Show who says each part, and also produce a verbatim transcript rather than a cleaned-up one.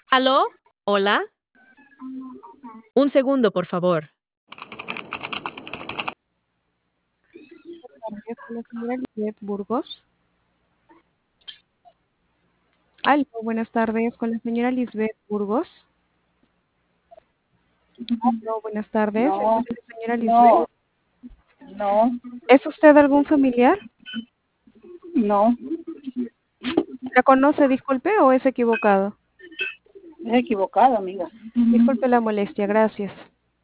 Speaker 1: ¿Aló? ¿Hola? Un segundo, por favor.
Speaker 2: Buenas tardes, con la señora Lisbeth Burgos. Aló, buenas tardes, con la señora Lisbeth Burgos. Aló, buenas tardes,
Speaker 3: No,
Speaker 2: con la señora Lisbeth.
Speaker 3: no, no,
Speaker 2: ¿Es usted algún familiar?
Speaker 3: no,
Speaker 2: ¿La conoce, disculpe, o es equivocado?
Speaker 3: es equivocado, amiga.
Speaker 2: Disculpe la molestia, gracias.